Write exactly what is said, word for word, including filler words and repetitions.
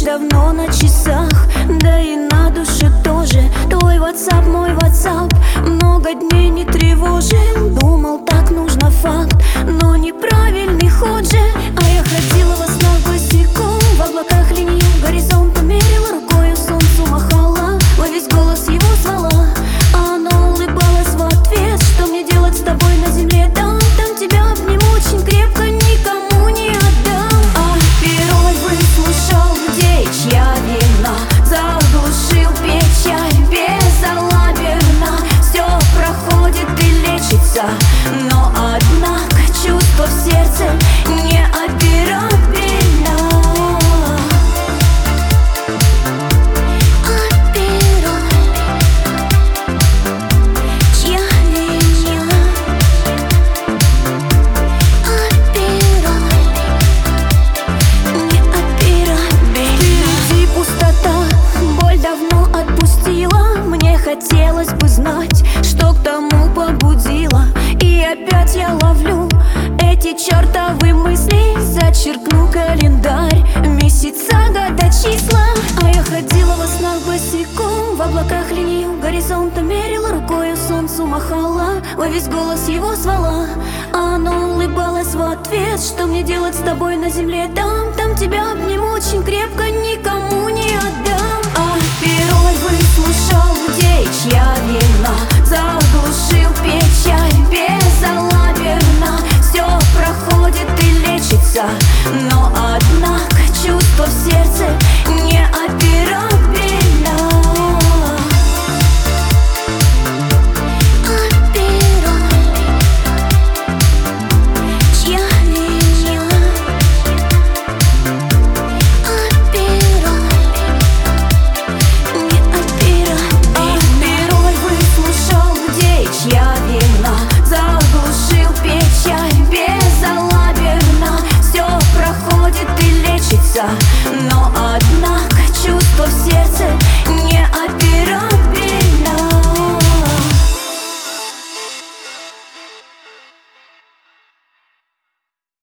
давно на часах, да и на душе тоже. Твой WhatsApp, мой WhatsApp много дней не тревожил. Думал, так нужно, факт, но неправильный ход же. А я ходила во снах босиком, в облаках линию горизонта мерила, рукою солнцу махала, во весь голос его звала. А оно улыбалось в ответ: что мне делать с тобой на земле? Там, там тебя обниму очень крепко, никому не отдам. А герой выслушал, где чья вина, заглушил печаль безалаберно. Все проходит и лечится, но однако чувство в сердце неоперабельно. Хотелось бы знать, что к тому побудило. И опять я ловлю эти чертовы мысли. Зачеркну календарь, месяца, года, числа. А я ходила во снах босиком, в облаках линию горизонта мерила, рукою солнцу махала, во весь голос его звала. А оно улыбалось в ответ: что мне делать с тобой на земле? Там, там тебя обниму очень крепко, никому не отдам. А герой выслушал, где чья вина, заглушил печаль безалаберно. Все проходит и лечится, но однако чувство в сердце неоперабельно. Но однако чувство в сердце